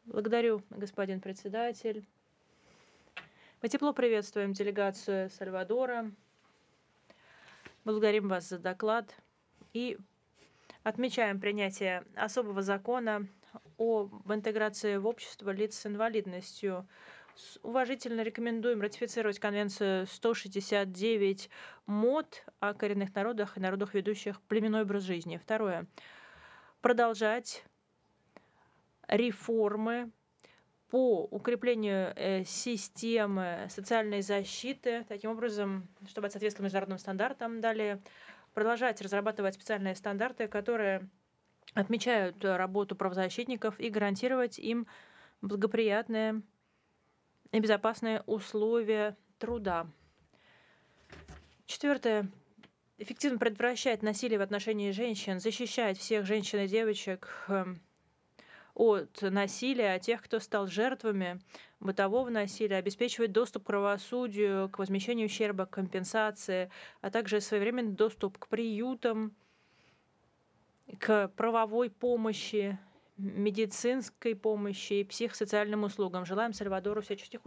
Благодарю, господин председатель. Мы тепло приветствуем делегацию Сальвадора. Благодарим вас за доклад и отмечаем принятие особого закона об интеграции в общество лиц с инвалидностью. Уважительно рекомендуем ратифицировать Конвенцию 169 МОД о коренных народах и народах, ведущих племенной образ жизни. Второе. Продолжать реформы по укреплению системы социальной защиты, таким образом, чтобы это соответствовало международным стандартам. Далее, продолжать разрабатывать специальные стандарты, которые отмечают работу правозащитников и гарантировать им благоприятные и безопасные условия труда. Четвертое. Эффективно предотвращать насилие в отношении женщин, защищать всех женщин и девочек от насилия, тех, кто стал жертвами бытового насилия, обеспечивать доступ к правосудию, к возмещению ущерба, к компенсации, а также своевременный доступ к приютам, к правовой помощи, медицинской помощи и психосоциальным услугам. Желаем Сальвадору всяческих